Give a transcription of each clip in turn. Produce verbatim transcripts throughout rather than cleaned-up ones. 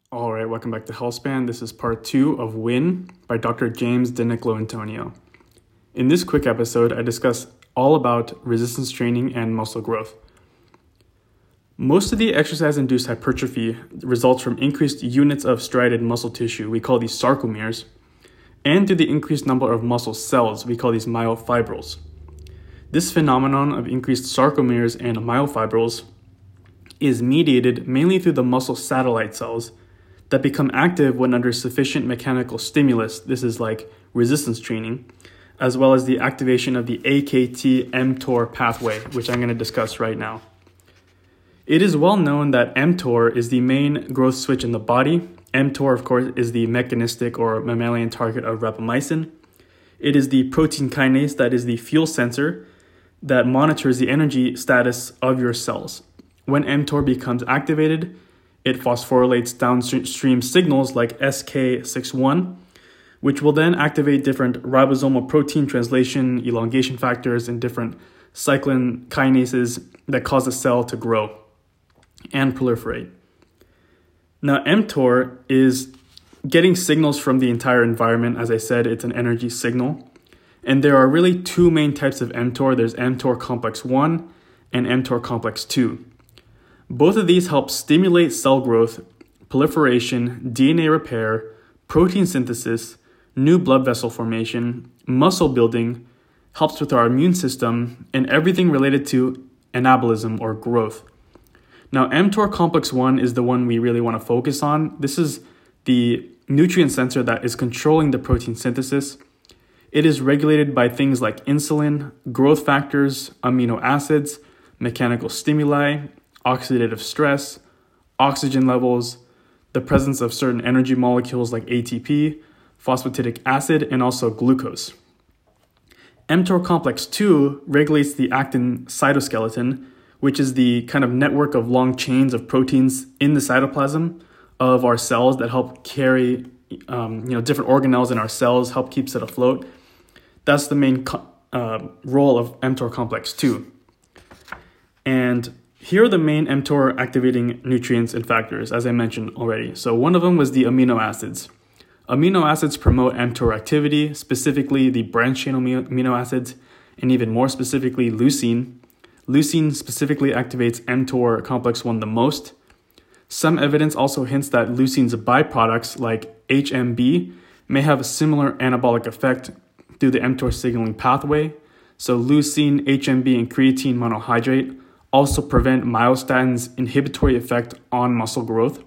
All right, welcome back to Healthspan. This is part two of Win by Doctor James DiNicola Antonio. In this quick episode, I discuss all about resistance training and muscle growth. Most of the exercise-induced hypertrophy results from increased units of striated muscle tissue, we call these sarcomeres, and through the increased number of muscle cells, we call these myofibrils. This phenomenon of increased sarcomeres and myofibrils is mediated mainly through the muscle satellite cells that become active when under sufficient mechanical stimulus. This is like resistance training, as well as the activation of the A K T mTOR pathway, which I'm going to discuss right now. It is well known that mTOR is the main growth switch in the body. mTOR, of course, is the mechanistic or mammalian target of rapamycin. It is the protein kinase that is the fuel sensor that monitors the energy status of your cells. When mTOR becomes activated, it phosphorylates downstream signals like S K sixty-one, which will then activate different ribosomal protein translation, elongation factors, and different cyclin kinases that cause the cell to grow and proliferate. Now, mTOR is getting signals from the entire environment. As I said, it's an energy signal. And there are really two main types of mTOR. There's mTOR complex one and mTOR complex two. Both of these help stimulate cell growth, proliferation, D N A repair, protein synthesis, new blood vessel formation, muscle building, helps with our immune system, and everything related to anabolism or growth. Now, mTOR complex one is the one we really want to focus on. This is the nutrient sensor that is controlling the protein synthesis. It is regulated by things like insulin, growth factors, amino acids, mechanical stimuli, oxidative stress, oxygen levels, the presence of certain energy molecules like A T P, phosphatidic acid, and also glucose. mTOR complex two regulates the actin cytoskeleton, which is the kind of network of long chains of proteins in the cytoplasm of our cells that help carry um, you know, different organelles in our cells, help keeps it afloat. That's the main co- uh, role of mTOR complex two. And here are the main mTOR activating nutrients and factors, as I mentioned already. So one of them was the amino acids. Amino acids promote mTOR activity, specifically the branched chain amino acids, and even more specifically leucine. Leucine specifically activates mTOR complex one the most. Some evidence also hints that leucine's byproducts like H M B may have a similar anabolic effect through the mTOR signaling pathway. So leucine, H M B, and creatine monohydrate also prevent myostatin's inhibitory effect on muscle growth.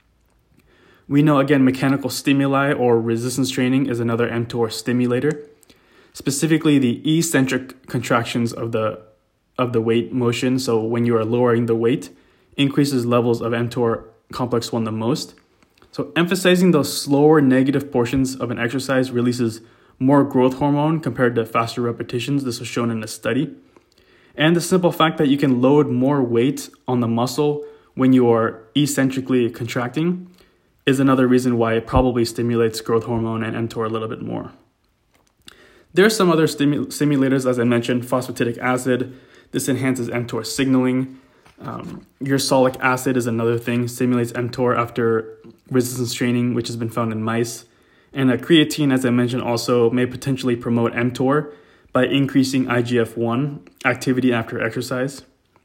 We know, again, mechanical stimuli or resistance training is another mTOR stimulator. Specifically, the eccentric contractions of the of the weight motion, so when you are lowering the weight, increases levels of mTOR complex one the most. So emphasizing those slower negative portions of an exercise releases more growth hormone compared to faster repetitions. This was shown in a study. And the simple fact that you can load more weight on the muscle when you are eccentrically contracting is another reason why it probably stimulates growth hormone and mTOR a little bit more. There are some other stimu- stimulators, as I mentioned, phosphatidic acid. This enhances mTOR signaling. Um, ursolic acid is another thing, stimulates mTOR after resistance training, which has been found in mice. And a creatine, as I mentioned, also may potentially promote mTOR by increasing I G F one activity after exercise.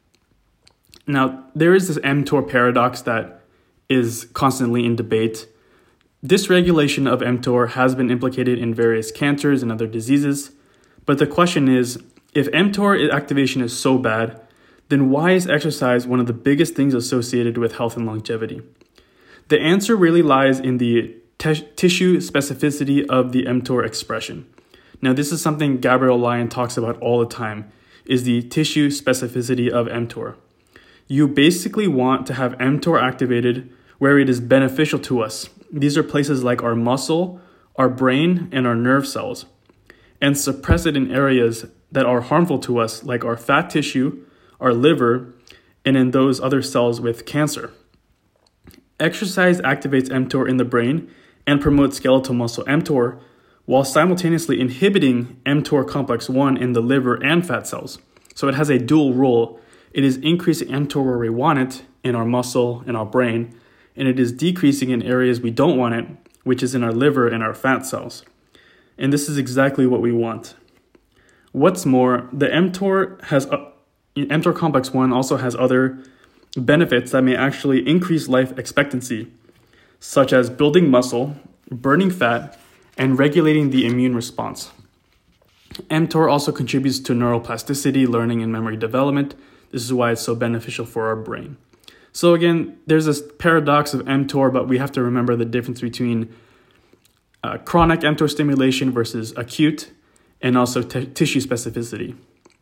Now, there is this mTOR paradox that is constantly in debate. Dysregulation of mTOR has been implicated in various cancers and other diseases, but the question is, if mTOR activation is so bad, then why is exercise one of the biggest things associated with health and longevity? The answer really lies in the t- tissue specificity of the mTOR expression. Now, this is something Gabrielle Lyon talks about all the time, is the tissue specificity of mTOR. You basically want to have mTOR activated where it is beneficial to us. These are places like our muscle, our brain, and our nerve cells, and suppress it in areas that are harmful to us, like our fat tissue, our liver, and in those other cells with cancer. Exercise activates mTOR in the brain and promotes skeletal muscle mTOR, while simultaneously inhibiting mTOR complex one in the liver and fat cells. So it has a dual role. It is increasing mTOR where we want it, in our muscle, in our brain, and it is decreasing in areas we don't want it, which is in our liver and our fat cells. And this is exactly what we want. What's more, the mTOR has uh, mTOR complex one also has other benefits that may actually increase life expectancy, such as building muscle, burning fat, and regulating the immune response. mTOR also contributes to neuroplasticity, learning, and memory development. This is why it's so beneficial for our brain. So again, there's this paradox of mTOR, but we have to remember the difference between uh, chronic mTOR stimulation versus acute, and also t- tissue specificity.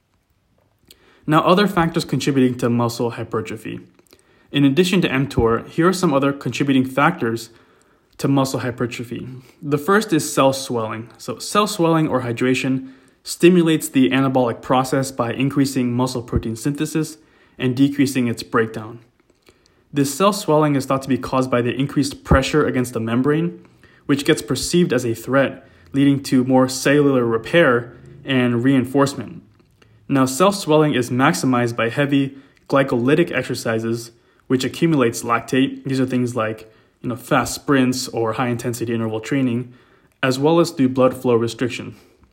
Now, other factors contributing to muscle hypertrophy. In addition to mTOR, here are some other contributing factors to muscle hypertrophy. The first is cell swelling. So cell swelling or hydration stimulates the anabolic process by increasing muscle protein synthesis and decreasing its breakdown. This cell swelling is thought to be caused by the increased pressure against the membrane, which gets perceived as a threat, leading to more cellular repair and reinforcement. Now, cell swelling is maximized by heavy glycolytic exercises, which accumulates lactate. These are things like you know, fast sprints or high-intensity interval training, as well as through blood flow restriction.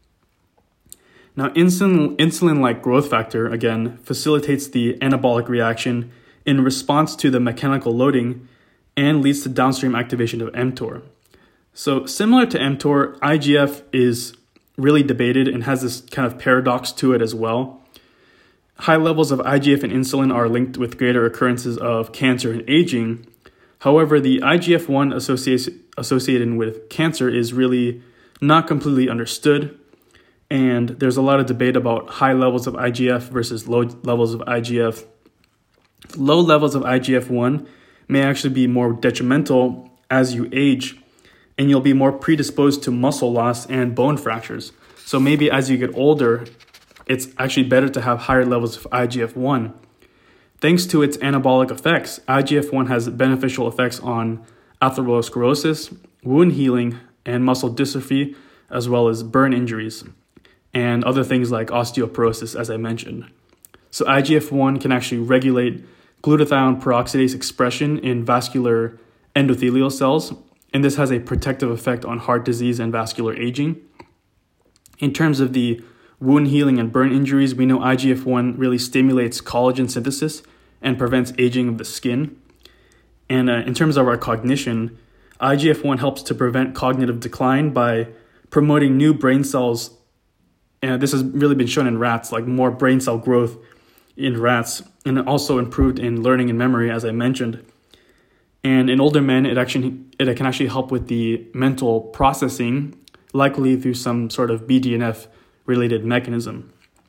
Now, insulin, insulin-like growth factor, again, facilitates the anabolic reaction in response to the mechanical loading and leads to downstream activation of mTOR. So similar to mTOR, I G F is really debated and has this kind of paradox to it as well. High levels of I G F and insulin are linked with greater occurrences of cancer and aging. However, the I G F one associated associated with cancer is really not completely understood, and there's a lot of debate about high levels of I G F versus low levels of I G F. Low levels of I G F one may actually be more detrimental as you age, and you'll be more predisposed to muscle loss and bone fractures. So maybe as you get older, it's actually better to have higher levels of I G F one. Thanks to its anabolic effects, I G F one has beneficial effects on atherosclerosis, wound healing, and muscle dystrophy, as well as burn injuries, and other things like osteoporosis, as I mentioned. So I G F one can actually regulate glutathione peroxidase expression in vascular endothelial cells, and this has a protective effect on heart disease and vascular aging. In terms of the wound healing and burn injuries, we know I G F one really stimulates collagen synthesis and prevents aging of the skin. And uh, in terms of our cognition, I G F one helps to prevent cognitive decline by promoting new brain cells. And this has really been shown in rats, like more brain cell growth in rats, and also improved in learning and memory, as I mentioned. And in older men, it actually it can actually help with the mental processing, likely through some sort of B D N F related mechanism.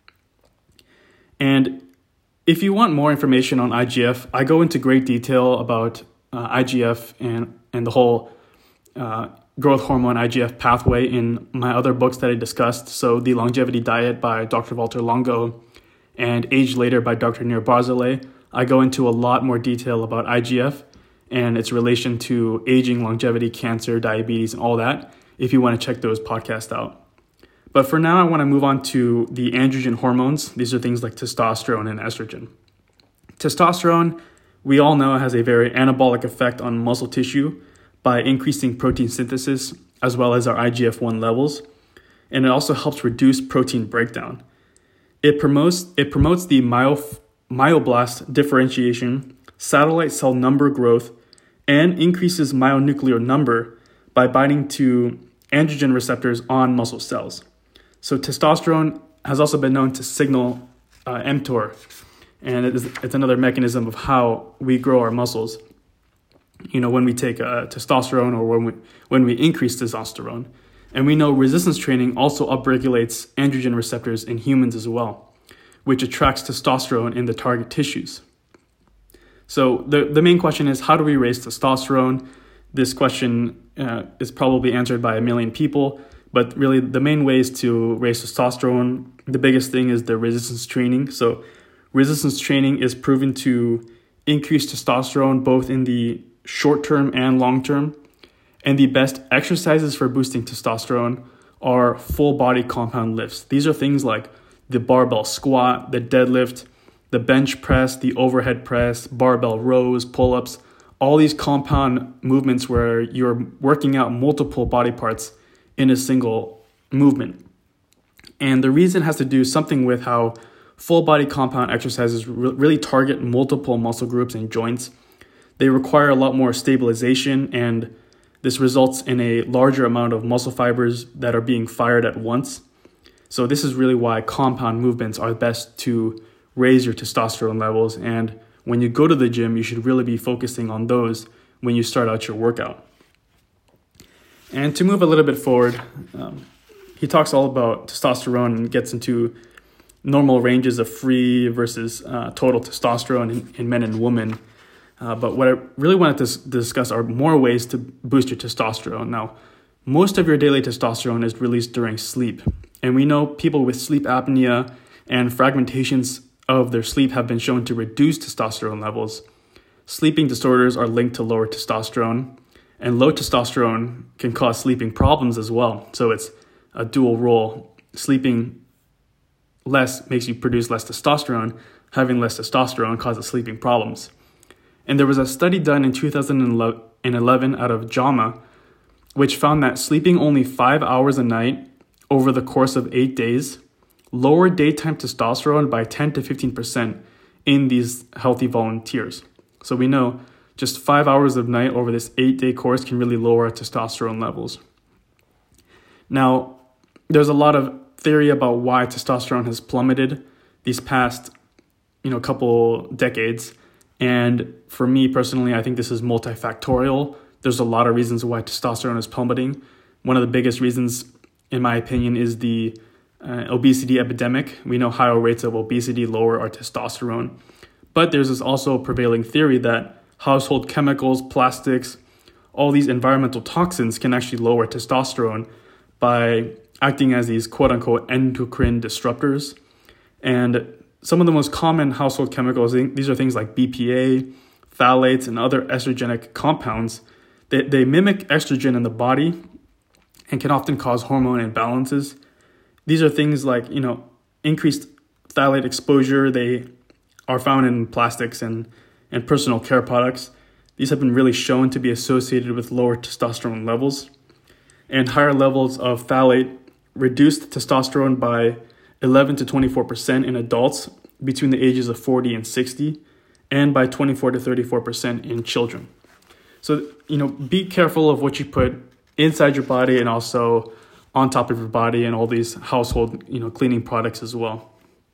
And if you want more information on I G F, I go into great detail about uh, I G F and, and the whole uh, growth hormone I G F pathway in my other books that I discussed. So The Longevity Diet by Doctor Walter Longo and Age Later by Doctor Nir Barzilay. I go into a lot more detail about I G F and its relation to aging, longevity, cancer, diabetes, and all that, if you want to check those podcasts out. But for now, I want to move on to the androgen hormones. These are things like testosterone and estrogen. Testosterone, we all know, has a very anabolic effect on muscle tissue by increasing protein synthesis as well as our I G F one levels. And it also helps reduce protein breakdown. It promotes, it promotes the myo, myoblast differentiation, satellite cell number growth, and increases myonuclear number by binding to androgen receptors on muscle cells. So testosterone has also been known to signal uh, mTOR, and it is, it's another mechanism of how we grow our muscles. You know, when we take uh, testosterone or when we when we increase testosterone. And we know resistance training also upregulates androgen receptors in humans as well, which attracts testosterone in the target tissues. So the, the main question is, how do we raise testosterone? This question uh, is probably answered by a million people, but really the main ways to raise testosterone, the biggest thing is the resistance training. So resistance training is proven to increase testosterone both in the short term and long term. And the best exercises for boosting testosterone are full body compound lifts. These are things like the barbell squat, the deadlift, the bench press, the overhead press, barbell rows, pull-ups. all these compound movements where you're working out multiple body parts in a single movement. And the reason has to do something with how full body compound exercises re- really target multiple muscle groups and joints. They require a lot more stabilization, and this results in a larger amount of muscle fibers that are being fired at once. So this is really why compound movements are best to raise your testosterone levels. And when you go to the gym, you should really be focusing on those when you start out your workout. And to move a little bit forward, um, he talks all about testosterone and gets into normal ranges of free versus uh, total testosterone in, in men and women. Uh, but what I really wanted to s- discuss are more ways to boost your testosterone. Now, most of your daily testosterone is released during sleep. And we know people with sleep apnea and fragmentations of their sleep have been shown to reduce testosterone levels. Sleeping disorders are linked to lower testosterone, and low testosterone can cause sleeping problems as well. So it's a dual role. Sleeping less makes you produce less testosterone. Having less testosterone causes sleeping problems. And there was a study done in two thousand eleven out of JAMA, which found that sleeping only five hours a night over the course of eight days lowered daytime testosterone by ten to fifteen percent in these healthy volunteers. So we know just five hours of night over this eight-day course can really lower our testosterone levels. Now, there's a lot of theory about why testosterone has plummeted these past, you know, couple decades. And for me personally, I think this is multifactorial. There's a lot of reasons why testosterone is plummeting. One of the biggest reasons, in my opinion, is the uh, obesity epidemic. We know higher rates of obesity lower our testosterone. But there's this also prevailing theory that household chemicals, plastics, all these environmental toxins can actually lower testosterone by acting as these quote-unquote endocrine disruptors. And some of the most common household chemicals, these are things like B P A, phthalates, and other estrogenic compounds. They, they mimic estrogen in the body and can often cause hormone imbalances. These are things like, you know, increased phthalate exposure. They are found in plastics and, and personal care products. These have been really shown to be associated with lower testosterone levels. And higher levels of phthalate reduced testosterone by eleven to twenty-four percent in adults between the ages of forty and sixty, and by twenty-four to thirty-four percent in children. So, you know, be careful of what you put inside your body and also on top of your body and all these household, you know, cleaning products as well.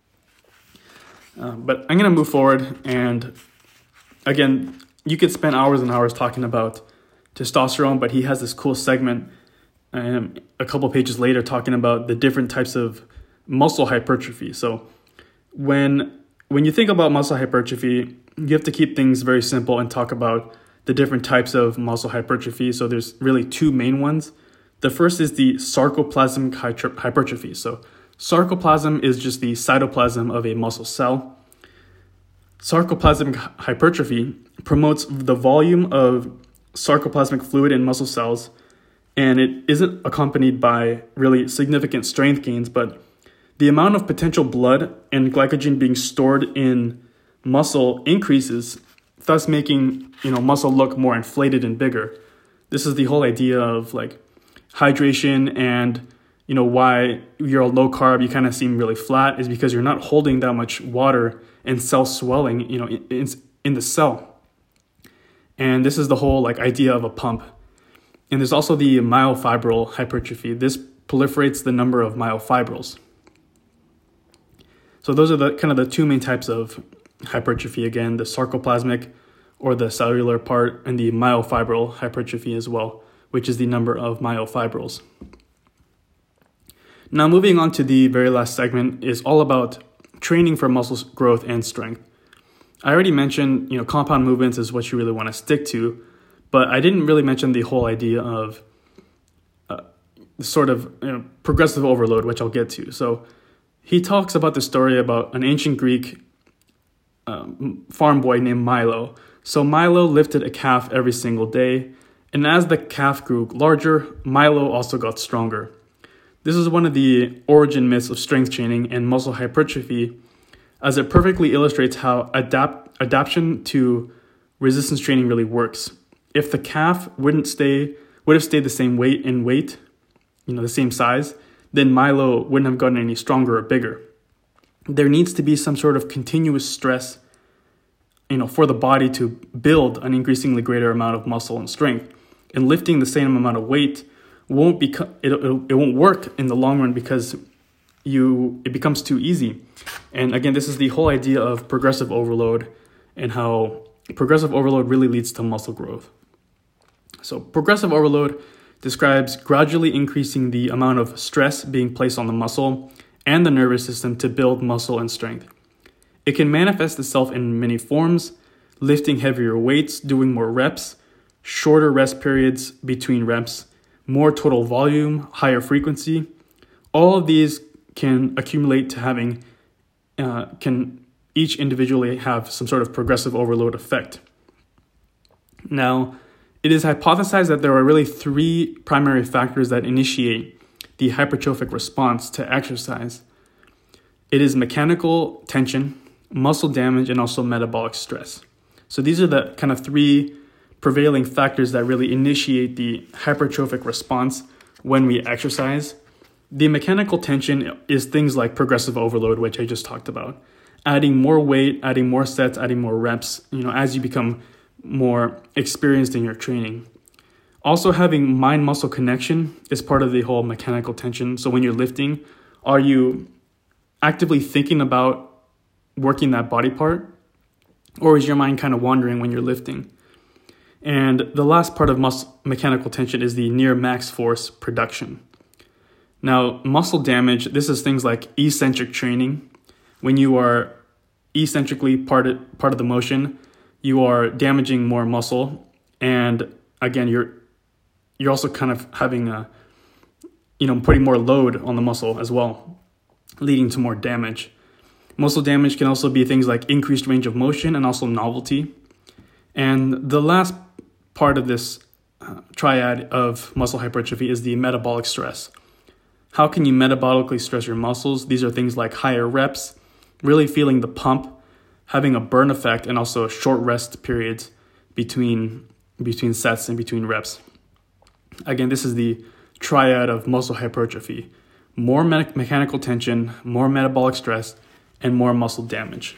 Uh, but I'm going to move forward, and again, you could spend hours and hours talking about testosterone, but he has this cool segment um, a couple pages later talking about the different types of muscle hypertrophy. So when when you think about muscle hypertrophy, you have to keep things very simple and talk about the different types of muscle hypertrophy. So there's really two main ones. The first is the sarcoplasmic hypertrophy. So sarcoplasm is just the cytoplasm of a muscle cell. Sarcoplasmic hypertrophy promotes the volume of sarcoplasmic fluid in muscle cells, and it isn't accompanied by really significant strength gains, but the amount of potential blood and glycogen being stored in muscle increases, thus making, you know, muscle look more inflated and bigger. This is the whole idea of like hydration, and you know why you're low carb, you kind of seem really flat, is because you're not holding that much water and cell swelling, you know, in, in the cell. And this is the whole like idea of a pump. And there's also the myofibril hypertrophy. This proliferates the number of myofibrils. So those are the kind of the two main types of hypertrophy. Again, the sarcoplasmic or the cellular part, and the myofibril hypertrophy as well, which is the number of myofibrils. Now moving on to the very last segment is all about training for muscle growth and strength. I already mentioned, you know, compound movements is what you really want to stick to, but I didn't really mention the whole idea of uh, sort of, you know, progressive overload, which I'll get to. So he talks about the story about an ancient Greek um, farm boy named Milo. So Milo lifted a calf every single day, and as the calf grew larger, Milo also got stronger. This is one of the origin myths of strength training and muscle hypertrophy, as it perfectly illustrates how adapt adaptation to resistance training really works. If the calf wouldn't stay, would have stayed the same weight in weight, you know, the same size, then Milo wouldn't have gotten any stronger or bigger. There needs to be some sort of continuous stress, you know, for the body to build an increasingly greater amount of muscle and strength. And lifting the same amount of weight won't become it, it, it won't work in the long run because you it becomes too easy. And again, this is the whole idea of progressive overload and how progressive overload really leads to muscle growth. So progressive overload describes gradually increasing the amount of stress being placed on the muscle and the nervous system to build muscle and strength. It can manifest itself in many forms: lifting heavier weights, doing more reps, shorter rest periods between reps, more total volume, higher frequency. All of these can accumulate to having, uh, can each individually have some sort of progressive overload effect. Now, it is hypothesized that there are really three primary factors that initiate the hypertrophic response to exercise. It is mechanical tension, muscle damage, and also metabolic stress. So these are the kind of three prevailing factors that really initiate the hypertrophic response when we exercise. The mechanical tension is things like progressive overload, which I just talked about. Adding more weight, adding more sets, adding more reps, you know, as you become more experienced in your training. Also, having mind-muscle connection is part of the whole mechanical tension. So when you're lifting, are you actively thinking about working that body part? Or is your mind kind of wandering when you're lifting? And the last part of muscle mechanical tension is the near max force production. Now, muscle damage, this is things like eccentric training. When you are eccentrically part of, part of the motion, you are damaging more muscle. And again, you're you're also kind of having a, you know, putting more load on the muscle as well, leading to more damage. Muscle damage can also be things like increased range of motion and also novelty. And the last part of this uh, triad of muscle hypertrophy is the metabolic stress. How can you metabolically stress your muscles? These are things like higher reps, really feeling the pump, having a burn effect, and also short rest periods between, between sets and between reps. Again, this is the triad of muscle hypertrophy: more me- mechanical tension, more metabolic stress, and more muscle damage.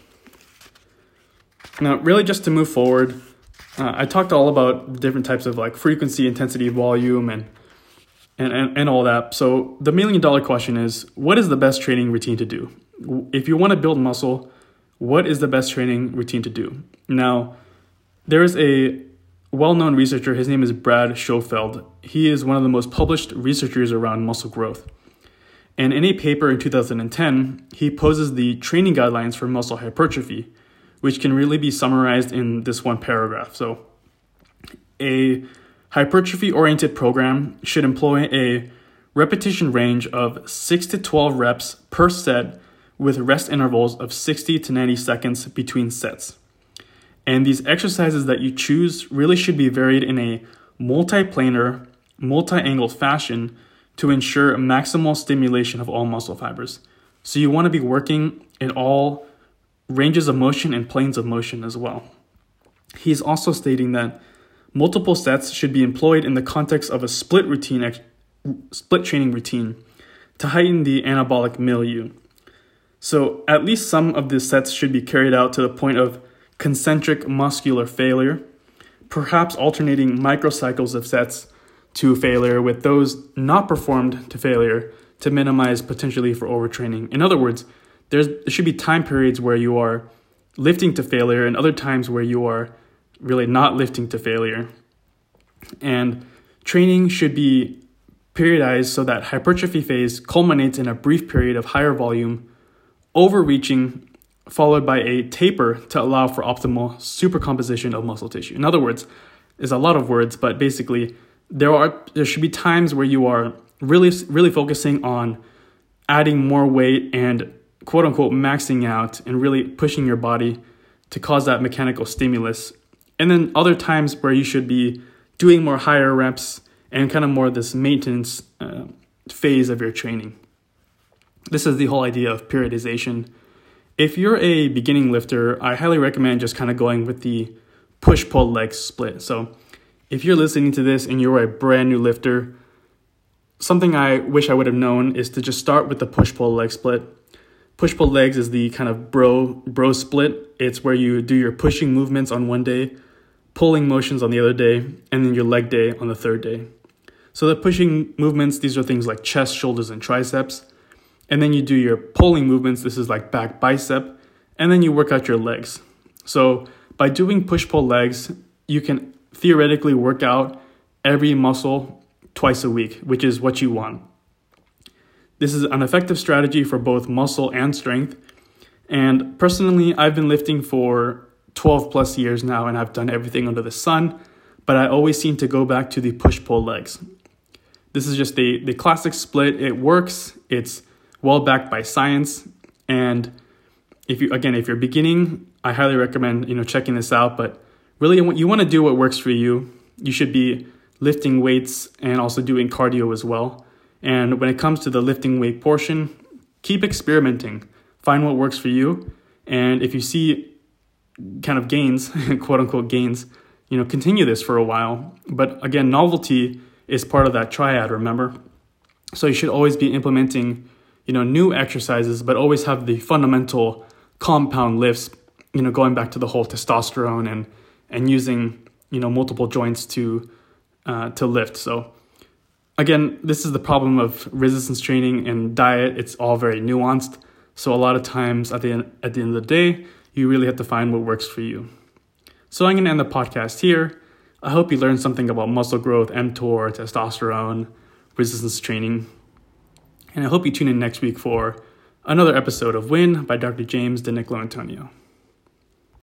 Now, really just to move forward, uh, I talked all about different types of like frequency, intensity, volume, and, and, and, and all that. So the million dollar question is, what is the best training routine to do? If you want to build muscle, what is the best training routine to do? Now, there is a well-known researcher, his name is Brad Schofield. He is one of the most published researchers around muscle growth. And in a paper in two thousand ten, he poses the training guidelines for muscle hypertrophy, which can really be summarized in this one paragraph. So, a hypertrophy-oriented program should employ a repetition range of six to twelve reps per set with rest intervals of sixty to ninety seconds between sets. And these exercises that you choose really should be varied in a multiplanar, multi-angled fashion to ensure maximal stimulation of all muscle fibers. So you want to be working in all ranges of motion and planes of motion as well. He's also stating that multiple sets should be employed in the context of a split routine, split training routine to heighten the anabolic milieu. So at least some of the sets should be carried out to the point of concentric muscular failure, perhaps alternating microcycles of sets to failure with those not performed to failure to minimize potentially for overtraining. In other words, there's, there should be time periods where you are lifting to failure and other times where you are really not lifting to failure. And training should be periodized so that hypertrophy phase culminates in a brief period of higher volume, overreaching, followed by a taper to allow for optimal supercomposition of muscle tissue. In other words, there's a lot of words, but basically there are there should be times where you are really really focusing on adding more weight and quote unquote maxing out and really pushing your body to cause that mechanical stimulus. And then other times where you should be doing more higher reps and kind of more this maintenance uh, phase of your training. This is the whole idea of periodization. If you're a beginning lifter, I highly recommend just kind of going with the push-pull leg split. So if you're listening to this and you're a brand new lifter, something I wish I would have known is to just start with the push-pull leg split. Push-pull legs is the kind of bro bro split. It's where you do your pushing movements on one day, pulling motions on the other day, and then your leg day on the third day. So the pushing movements, these are things like chest, shoulders, and triceps. And then you do your pulling movements. This is like back bicep. And then you work out your legs. So by doing push-pull legs, you can theoretically work out every muscle twice a week, which is what you want. This is an effective strategy for both muscle and strength. And personally, I've been lifting for twelve plus years now, and I've done everything under the sun, but I always seem to go back to the push-pull legs. This is just the, the classic split. It works. It's well backed by science. And if you, again, if you're beginning, I highly recommend, you know, checking this out. But really, you want to do what works for you. You should be lifting weights and also doing cardio as well. And when it comes to the lifting weight portion, keep experimenting. Find what works for you. And if you see kind of gains, quote unquote gains, you know, continue this for a while. But again, novelty is part of that triad, remember? So you should always be implementing, you know, new exercises, but always have the fundamental compound lifts, you know, going back to the whole testosterone and and using, you know, multiple joints to uh, to lift. So again, this is the problem of resistance training and diet. It's all very nuanced. So a lot of times at the end, at the end of the day, you really have to find what works for you. So I'm going to end the podcast here. I hope you learned something about muscle growth, mTOR, testosterone, resistance training. And I hope you tune in next week for another episode of Win by Doctor James DiNicolantonio.